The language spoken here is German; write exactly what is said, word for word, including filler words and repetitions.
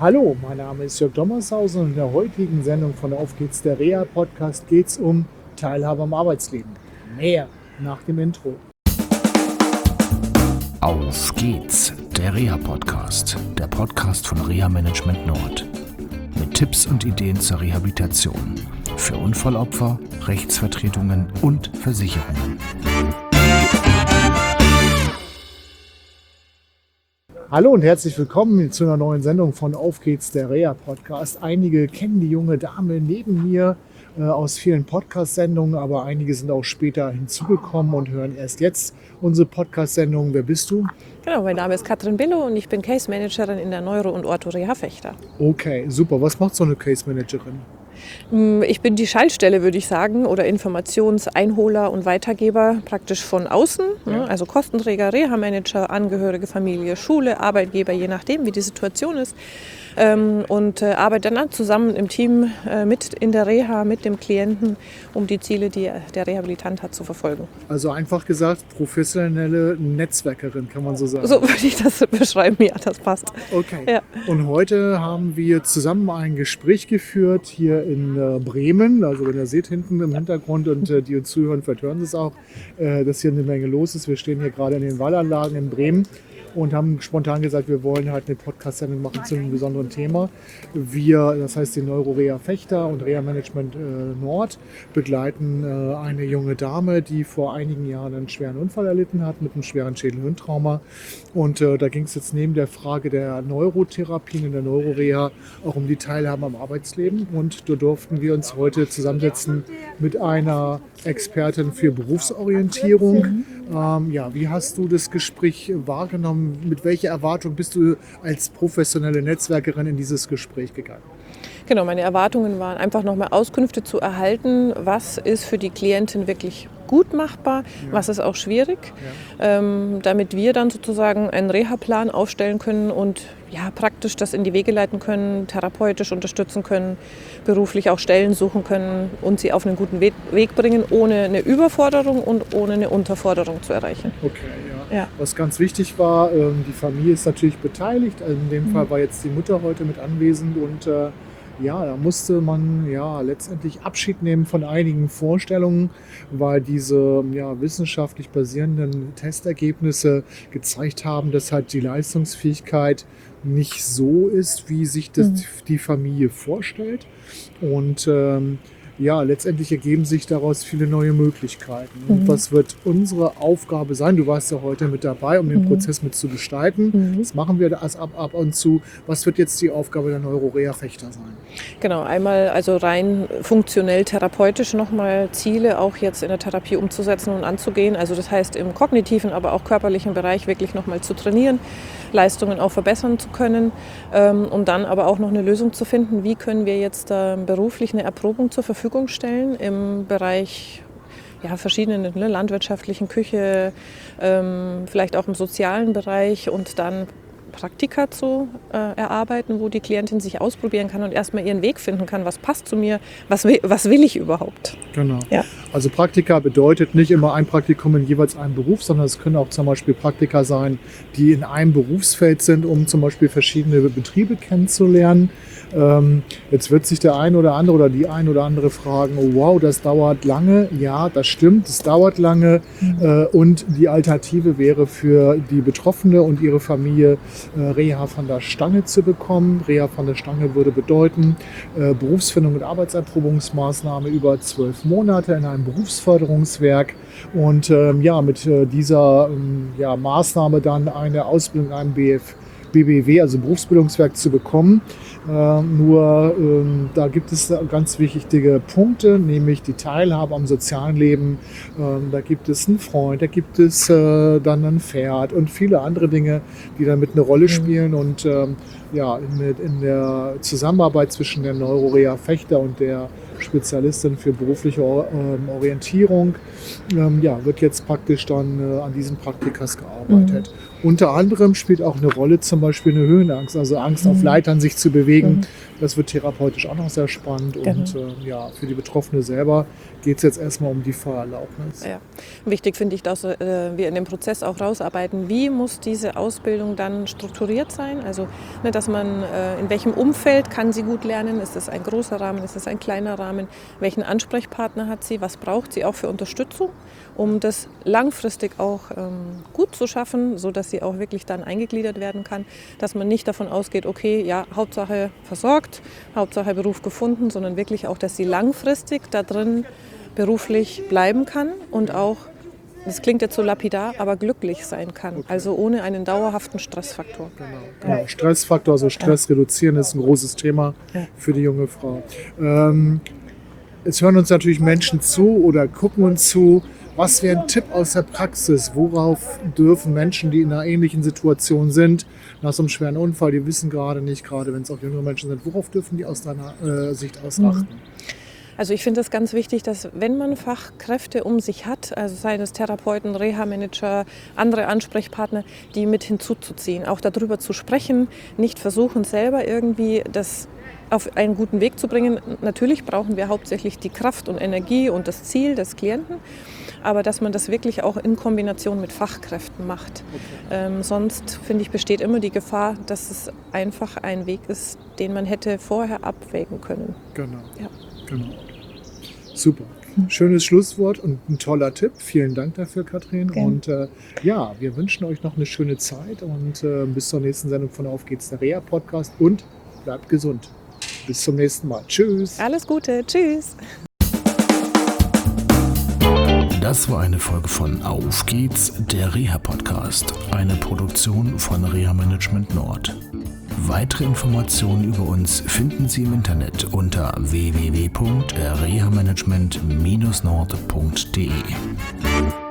Hallo, mein Name ist Jörg Dommershausen und in der heutigen Sendung von Auf geht's, der Reha-Podcast, geht es um Teilhabe am Arbeitsleben. Mehr nach dem Intro. Auf geht's, der Reha-Podcast, der Podcast von Reha Management Nord. Mit Tipps und Ideen zur Rehabilitation für Unfallopfer, Rechtsvertretungen und Versicherungen. Hallo und herzlich willkommen zu einer neuen Sendung von Auf geht's, der Reha-Podcast. Einige kennen die junge Dame neben mir äh, aus vielen Podcast-Sendungen, aber einige sind auch später hinzugekommen und hören erst jetzt unsere Podcast-Sendung. Wer bist du? Genau, mein Name ist Katrin Billow und ich bin Case Managerin in der Neuro- und Ortho-Reha Vechta. Okay, super. Was macht so eine Case Managerin? Ich bin die Schaltstelle, würde ich sagen, oder Informationseinholer und Weitergeber praktisch von außen, ja. ne? Also Kostenträger, Reha-Manager, Angehörige, Familie, Schule, Arbeitgeber, je nachdem, wie die Situation ist. Ähm, und äh, arbeite dann zusammen im Team äh, mit in der Reha, mit dem Klienten, um die Ziele, die der Rehabilitant hat, zu verfolgen. Also einfach gesagt, professionelle Netzwerkerin, kann man so sagen. So würde ich das beschreiben, ja, das passt. Okay. Ja. Und heute haben wir zusammen ein Gespräch geführt hier in äh, Bremen. Also wenn ihr seht hinten im Hintergrund und äh, die uns zuhören, vielleicht hören Sie es auch, äh, dass hier eine Menge los ist. Wir stehen hier gerade in den Wallanlagen in Bremen und haben spontan gesagt, wir wollen halt eine Podcast-Sendung machen zu einem besonderen Thema. Wir, das heißt die Neuro-Reha Vechta und Reha Management äh, Nord, begleiten äh, eine junge Dame, die vor einigen Jahren einen schweren Unfall erlitten hat mit einem schweren Schädel-Hirntrauma. Und äh, da ging es jetzt neben der Frage der Neurotherapien in der Neuro-Reha auch um die Teilhabe am Arbeitsleben. Und da durften wir uns heute zusammensetzen mit einer Expertin für Berufsorientierung. Ähm, ja, wie hast du das Gespräch wahrgenommen? Mit welcher Erwartung bist du als professionelle Netzwerkerin in dieses Gespräch gegangen? Genau, meine Erwartungen waren einfach nochmal Auskünfte zu erhalten, was ist für die Klientin wirklich gut machbar, ja. was ist auch schwierig, ja. ähm, damit wir dann sozusagen einen Reha-Plan aufstellen können und ja, praktisch das in die Wege leiten können, therapeutisch unterstützen können, beruflich auch Stellen suchen können und sie auf einen guten Weg, Weg bringen, ohne eine Überforderung und ohne eine Unterforderung zu erreichen. Okay, ja. Ja. Was ganz wichtig war, ähm, die Familie ist natürlich beteiligt. Also in dem mhm. Fall war jetzt die Mutter heute mit anwesend und äh, ja, da musste man ja letztendlich Abschied nehmen von einigen Vorstellungen, weil diese ja, wissenschaftlich basierenden Testergebnisse gezeigt haben, dass halt die Leistungsfähigkeit nicht so ist, wie sich das mhm. die Familie vorstellt. Und ähm, ja, letztendlich ergeben sich daraus viele neue Möglichkeiten. Mhm. Und was wird unsere Aufgabe sein? Du warst ja heute mit dabei, um den mhm. Prozess mit zu gestalten. Mhm. Das machen wir das ab, ab und zu. Was wird jetzt die Aufgabe der Neuro-Reha Vechta sein? Genau, einmal also rein funktionell therapeutisch nochmal Ziele auch jetzt in der Therapie umzusetzen und anzugehen. Also das heißt im kognitiven, aber auch körperlichen Bereich wirklich nochmal zu trainieren, Leistungen auch verbessern zu können, ähm, um dann aber auch noch eine Lösung zu finden, wie können wir jetzt äh, beruflich eine Erprobung zur Verfügung stellen im Bereich ja, verschiedenen ne, landwirtschaftlichen Küche, ähm, vielleicht auch im sozialen Bereich und dann Praktika zu äh, erarbeiten, wo die Klientin sich ausprobieren kann und erstmal ihren Weg finden kann, was passt zu mir, was will, was will ich überhaupt. Genau. Ja. Also Praktika bedeutet nicht immer ein Praktikum in jeweils einem Beruf, sondern es können auch zum Beispiel Praktika sein, die in einem Berufsfeld sind, um zum Beispiel verschiedene Betriebe kennenzulernen. Ähm, jetzt wird sich der ein oder andere oder die ein oder andere fragen, oh wow, das dauert lange. Ja, das stimmt, es dauert lange. Mhm. Äh, und die Alternative wäre für die Betroffene und ihre Familie, äh, Reha von der Stange zu bekommen. Reha von der Stange würde bedeuten, äh, Berufsfindung und Arbeitserprobungsmaßnahme über zwölf Monate in einem Berufsförderungswerk. Und ähm, ja, mit äh, dieser ähm, ja, Maßnahme dann eine Ausbildung in einem B F B B W, also Berufsbildungswerk, zu bekommen. Äh, nur ähm, da gibt es ganz wichtige Punkte, nämlich die Teilhabe am sozialen Leben. Ähm, da gibt es einen Freund, da gibt es äh, dann ein Pferd und viele andere Dinge, die damit eine Rolle spielen. Und ähm, ja, in, in der Zusammenarbeit zwischen der Neuro-Reha Vechta und der Spezialistin für berufliche ähm, Orientierung ähm, ja, wird jetzt praktisch dann äh, an diesen Praktikas gearbeitet. Mhm. Unter anderem spielt auch eine Rolle zum Beispiel eine Höhenangst, also Angst mhm. auf Leitern sich zu bewegen. Das wird therapeutisch auch noch sehr spannend. Genau. Und äh, ja, für die Betroffene selber geht es jetzt erstmal um die Fahrerlaubnis. Ja. Wichtig finde ich, dass äh, wir in dem Prozess auch rausarbeiten, wie muss diese Ausbildung dann strukturiert sein. Also, ne, dass man, äh, in welchem Umfeld kann sie gut lernen, ist es ein großer Rahmen, ist es ein kleiner Rahmen, welchen Ansprechpartner hat sie, was braucht sie auch für Unterstützung, um das langfristig auch ähm, gut zu schaffen, sodass sie auch wirklich dann eingegliedert werden kann, dass man nicht davon ausgeht, okay, ja, Hauptsache versorgt, Hauptsache Beruf gefunden, sondern wirklich auch, dass sie langfristig da drin beruflich bleiben kann und auch, das klingt jetzt so lapidar, aber glücklich sein kann, okay. Also ohne einen dauerhaften Stressfaktor. Genau, genau. Stressfaktor, also Stress ja. reduzieren ist ein großes Thema ja. für die junge Frau. Ähm, es hören uns natürlich Menschen zu oder gucken uns zu. Was wäre ein Tipp aus der Praxis? Worauf dürfen Menschen, die in einer ähnlichen Situation sind, nach so einem schweren Unfall, die wissen gerade nicht, gerade wenn es auch jüngere Menschen sind, worauf dürfen die aus deiner äh, Sicht ausachten? Also ich finde es ganz wichtig, dass wenn man Fachkräfte um sich hat, also seien es Therapeuten, Reha-Manager, andere Ansprechpartner, die mit hinzuzuziehen, auch darüber zu sprechen, nicht versuchen selber irgendwie das auf einen guten Weg zu bringen. Natürlich brauchen wir hauptsächlich die Kraft und Energie und das Ziel des Klienten, aber dass man das wirklich auch in Kombination mit Fachkräften macht. Okay. Ähm, sonst, finde ich, besteht immer die Gefahr, dass es einfach ein Weg ist, den man hätte vorher abwägen können. Genau. Ja. Genau. Super. Schönes Schlusswort und ein toller Tipp. Vielen Dank dafür, Katrin. Gerne. Und äh, ja, wir wünschen euch noch eine schöne Zeit und äh, bis zur nächsten Sendung von Auf geht's, der Reha-Podcast, und bleibt gesund. Bis zum nächsten Mal. Tschüss. Alles Gute. Tschüss. Das war eine Folge von Auf geht's, der Reha-Podcast, eine Produktion von Reha Management Nord. Weitere Informationen über uns finden Sie im Internet unter w w w punkt reha management Bindestrich nord punkt d e.